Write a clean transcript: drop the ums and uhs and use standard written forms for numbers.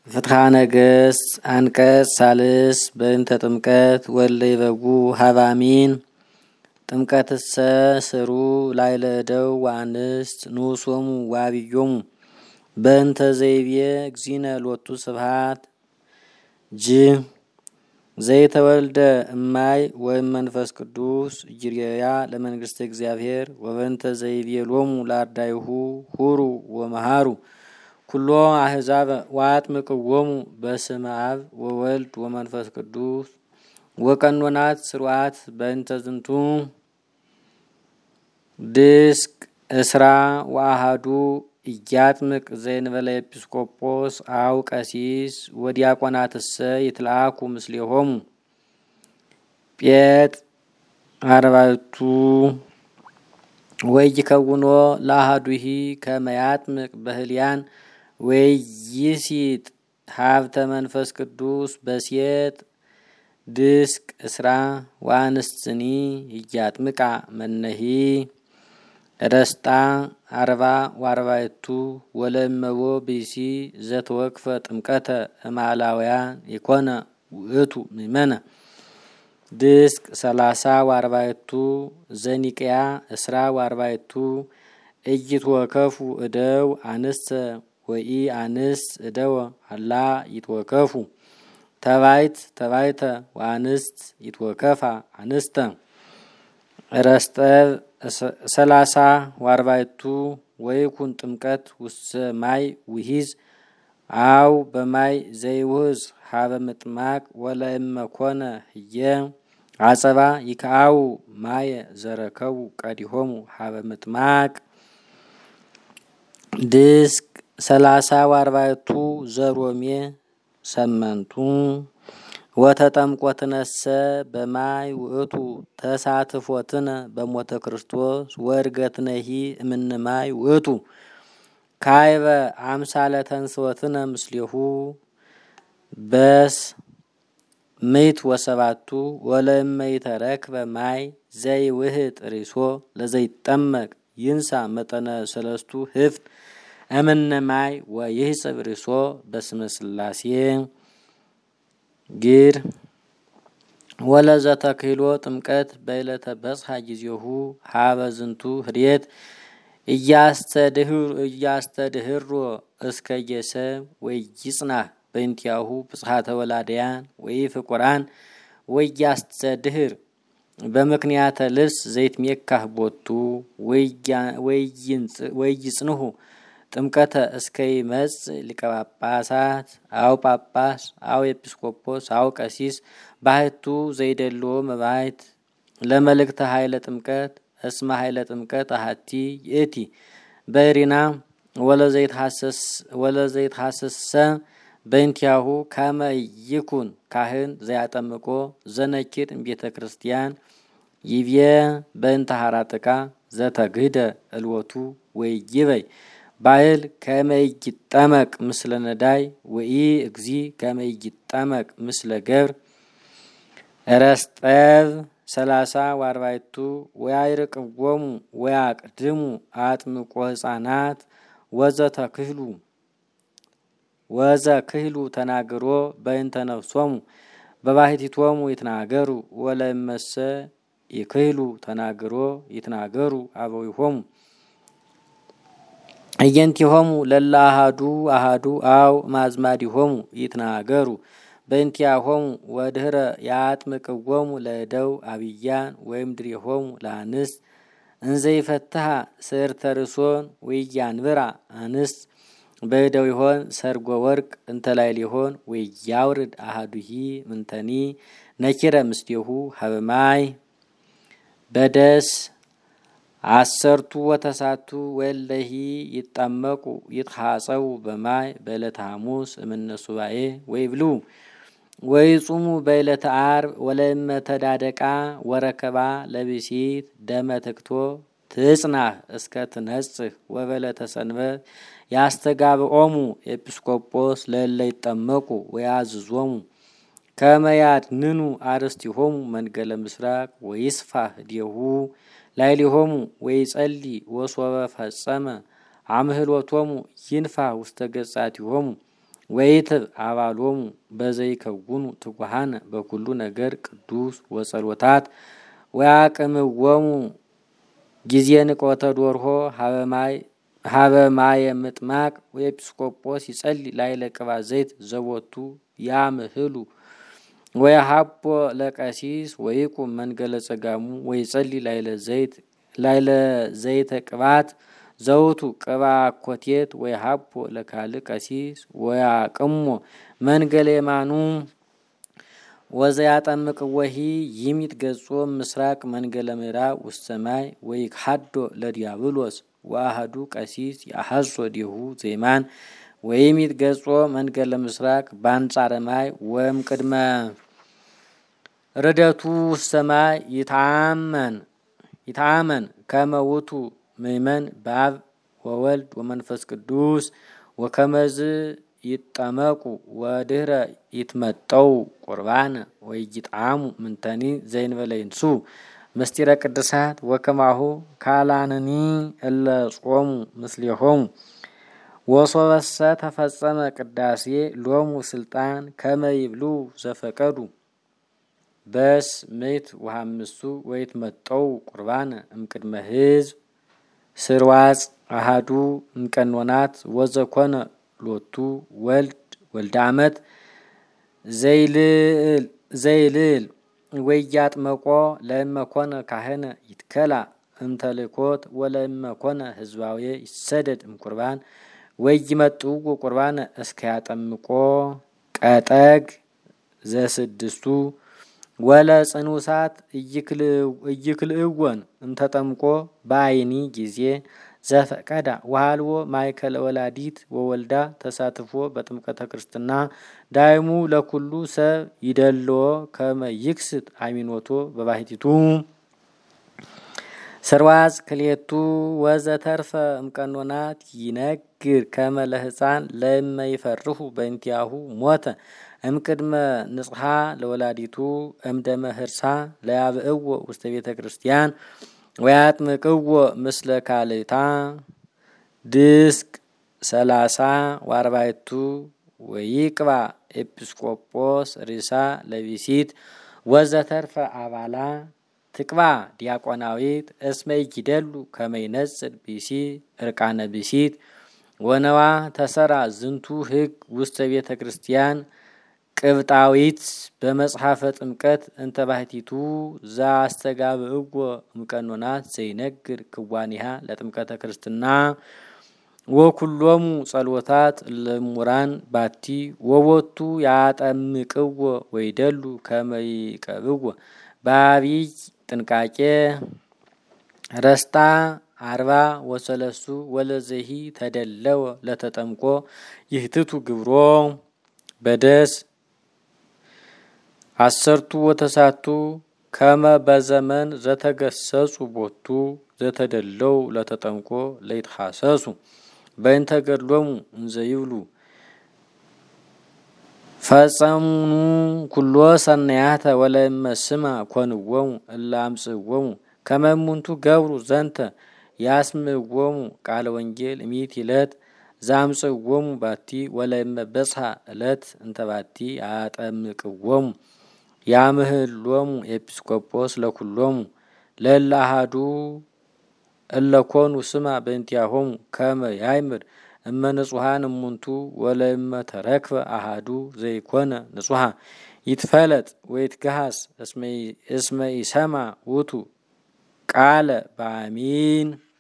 ፍትሐ ነገሥት አንቀጽ ሳልስ በእንተ ጥምቀት ወለ ይበጉ ሀባሚን ጥምቀትሰ ስሩ ላዕለ እደው ወአንስት ንዑሶሙ ወአብዮሙ በእንተ ዘይቤ እግዚእነ ሎቱ ስብሐት ዘይተወልደ እማይ ወመንፈስ ቅዱስ ጅርያ ለመንግስተ እግዚአብሔር ወበእንተ ዘይቤ ሎሙ ለአርዳይሁ ሁሩ ወመሃሩ ኩሎ አሕዛብ ወአጥምቅዎሙ በስመ አብ ወወልድ ወመንፈስ ቅዱስ ወቀኖናት ስርዓት በእንተ ዝንቱ ድስቅ እስራ ወአሃዱ ኢያጥምቅ ዘእንበለ ኤጲስቆጶስ አው ቀሲስ ወዲያቆናትሰ ይትልአኩ ምስሌሆሙ ጴጥ አርባዕቱ ወይከውኖ ለአሃዱሂ ከመ ያጥምቅ በህልያን ወይሲጥ ሀብተ መንፈስ ቅዱስ በሴት ድስቅ እስራ ወአንስትኒ ኢያጥምቃ መነሂ ረስጣ አርባ ወአርባዕቱ ወለእመቦ ብእሲ ዘተወክፈ ጥምቀተ እማላውያን የኮነ ውእቱ ምእመነ ድስቅ 30 ወአርባዕቱ ዘኒቅያ እስራ ወአርባዕቱ ኢይትወከፉ እደው አንስተ ወኢ አንስት እደወ አላ ይትወከፉ ተባይተ ወአንስት ይትወከፋ አንስተ ረስጠብ 30 ወአርባዕቱ ወይኩን ጥምቀት ውስተ ማይ ውሂዝ አው በማይ ዘይውዝ ሀበ ምጥማቅ ወለእመ ኮነ ህየ አጸባ ይክአው ማየ ዘረከቡ ቀዲሆሙ ሀበ ምጥማቅ ድስቅ 30 ወአርባዕቱ ዘሮሜ ሰመንቱ ወተጠምቆትነሰ በማይ ውእቱ ተሳትፎትነ በሞተ ክርስቶስ ወእርገትነሂ እምንማይ ውእቱ ካይበ አምሳለ ተንሥኦትነ ምስሌሁ በስ ምይት ወሰባቱ ወለእመ ይተረክበ ማይ ዘይውህጥ ሪሶ ለዘይጠመቅ ይንሳ መጠነ ሰለስቱ ህፍት እምነ ማይ ወይህጽብ ሪሶ በስመ ሥላሴ ግር ወለዘ ተክህሎ ጥምቀት በዕለተ በጽሐ ጊዜሁ ሀበ ዝንቱ ህድየት እያስተድህሮ እስከ ጌሰብ ወይጽናህ በእንቲአሁ ብጽሐተ ወላደያን ወይ ፍቁራን ወያስተድህር በምክንያተ ልብስ ዘይትሜካህ ቦቱ ወይጽንሁ ጥምቀተ እስከ ይመጽእ ሊቀ ጳጳሳት አው ጳጳስ አው ኤጲስቆጶስ አው ቀሲስ ባህቱ ዘይደሎ መባይት ለመልእክተ ኃይለ ጥምቀት እስመ ኃይለ ጥምቀት አሐቲ ይእቲ በሪና ወለዘይትሐሰሰ በእንቲአሁ ከመ ይኩን ካህን ዘያጠምቆ ዘነኪር እምቤተ ክርስቲያን ይብየ በእንተ ሐራጥቃ ዘተግህደ እልወቱ ወይይበይ ባይል ከመ ይጠመቅ ምስለ ነዳይ ወኢ እግዚ ከመ ይጠመቅ ምስለ ገብር ረስጠብ 30 ወአርባዕቱ ወያይርቅዎሙ ወያቅድሙ አጥምቆ ሕፃናት ወዘ ክህሉ ተናግሮ በእንተ ነፍሶሙ በባሕቲቶሙ ይትናገሩ ወለእመሰ ይክህሉ ተናግሮ ይትናገሩ አበዊሆሙ እየንቲሆሙ ለላ አሃዱ አው ማዝማዲሆሙ ይትናገሩ በእንቲአሆሙ ወድህረ ያጥምቅዎሙ ለእደው አብያን ወይም ድሬሆሙ ለአንስት እንዘይፈትሐ ስዕርተ ርሶን ወያንብራ አንስት በእደው ይሆን ሰርጎ ወርቅ እንተላይ ሊሆን ወያውርድ አሃዱሂ ምንተኒ ነኪረ ምስሌሁ ሀበማይ በደስ 10 ወተሳቱ ወለሂ ይጠመቁ ይትሐጸው በማይ በዕለተ ሐሙስ እምነ ሱባኤ ወይብሉ ወይጹሙ በዕለተ ዓርብ ወለእመ ተዳደቃ ወረከባ ለብሲት ደመ ትክቶ ትጽናህ እስከ ትነጽህ ወበዕለተ ሰንበት ያስተጋብኦሙ ኤጲስቆጶስ ለእለ ይጠመቁ ወያዝዞሙ ከመ ያድንኑ አርስቲሆሙ መንገለ ምስራቅ ወይስፋህ እዴሁ ላዕሌሆሙ ወይጸሊ ወሶበ ፈጸመ አምህሎቶሙ ይንፋ ውስተ ገጻቲሆሙ ወይት አባሎሙ በዘይከውኑ ትጉሃነ በኩሉ ነገር ቅዱስ ወጸሎታት ወያቅምወሙ ጊዜ ንቆተ ዶርሆ ሀበማየ ምጥማቅ ወኤጲስቆጶስ ይጸሊ ላይለ ቅባ ዘይት ዘቦቱ ያምህሉ ወያሃቦ ለቀሲስ ወይቁም መንገለ ጸጋሙ ወይጸሊ ላይለ ዘይተ ቅባት ዘውቱ ቅባ ኮቴት ወያሃቦ ለካል ቀሲስ ወያቅሞ መንገለ የማኑ ወዘያጠምቅ ወሂ ይሚት ገጾ ምስራቅ መንገለ ምዕራብ ውስተ ሰማይ ወይክሐዶ ለዲያብሎስ ወአሐዱ ቀሲስ ያሐዞ ዲሁ ዘይማን ወይሚት ገጾ መንገለ ምስራቅ ባንጻረ ማይ ወም ቅድመ ርደቱ ውስተ ሰማይ ይታመን ከመ ውእቱ ምእመን በአብ ወወልድ ወመንፈስ ቅዱስ ወከመዝ ይጠመቁ ወድህረ ይትመጠው ቁርባን ወይጅጣሙ ምንተኒ ዘእንበለ ይንሱ ምስጢረ ቅድሳት ወከማሁ ካላንኒ እለ ጾሙ ምስሌሆሙ ወሶበሰ ተፈጸመ ቅዳሴ ሎሙ ስልጣን ከመ ይብሉ ዘፈቀዱ በስ ምእት ወሐምስቱ ወይትመጠው ቁርባን እምቅድመ ሕዝብ ስርዋጽ አሃዱ እምቀኖናት ወዘኮነ ሎቱ ወልደ ዓመት ዘይልል ወያጥመቆ ለእመኮነ ካህነ ይትከላ እንተልኮት ወለእመኮነ ህዝባዊ ይሰደድ እምቁርባን ወይመጥው ቁርባን እስከያጠምቆ ቀጠግ ዘስድስቱ ወለ ጽኑሳት እይክልእወን እንተጠምቆ በአይኒ ጊዜ ዘፈቀዳ ወሃልዎ ማይከለ ወላዲት ወወልዳ ተሳትፎ በጥምቀተ ክርስትና ዳይሙ ለኩሉ ሰብ ይደልዎ ከመ ይክስት አሚኖቶ በባህቲቱ ስርዋጽ ክሌቱ ወዘተርፈ እምቀኖናት ይነግር ከመ ለሕፃን ለእመ ይፈርሁ በእንቲአሁ ሞተ እምቅድመ ንጽሐ ለወላዲቱ እምደመ ህርሳ ለያብእዎ ውስተ ቤተ ክርስቲያን ወያጥምቅዎ ምስለ ካልእታ ድስቅ 30 ወአርባዕቱ ወይቅባ ኤጲስቆጶስ ሪሳ ለቢሲት ወዘተርፈ አባላ ትቅባ ዲያቆናዊት እስመ ይደሉ ከመ ይነጽር ቢሲ እርቃነ ቢሲት ወነዋ ተሰራ ዝንቱ ህግ ውስተ ቤተ ክርስቲያን ቅብጣዊት በመጽሐፈ ጥምቀት እንተ ባህቲቱ ዘአስተጋብእዎ እምቀኖናት ዘይነግር ክዋኒሃ ለጥምቀተ ክርስትና ወኩሎሙ ጸሎታት ለሙራን ባቲ ወቦቱ ያጠምቅዎ ወይደሉ ከመ ይቀብዎ በአብይ ጥንቃቄ ረስታ 43 ወለዘሂ ተደለወ ለተጠምቆ ይህትቱ ግብሮ በደስ 10 ወተሳቱ ከመ በዘመን ዘተገሰጹ ቦቱ ዘተደለው ለተጠምቆ ለይትሐሰሱ በእንተ ገድሎሙ እንዘይብሉ ፈጸሙኑ ኩሎ ሰናያተ ወለእመስማ ኮንዎሙ እለ አምጽእዎሙ ከመ እሙንቱ ገብሩ ዘንተ ያስምዕዎሙ ቃለ ወንጌል እሚት ይለት ዛምጽእዎሙ ባቲ ወለእመ በጽሐ እለት እንተ ባቲ አጠምቅዎሙ ያምህሎሙ ኤጲስቆጶስ ለኩሎሙ ለእለ አሐዱ እለ ኮኑ ስማ በእንቲአሆሙ ከመ ያይምር እመ ንጹሐን እሙንቱ ወለእመ ተረክበ አሐዱ ዘይኮነ ንጹሐ ይትፈለጥ ወይትገሃስ እስመ ይሰማ ውእቱ ቃለ በአሚን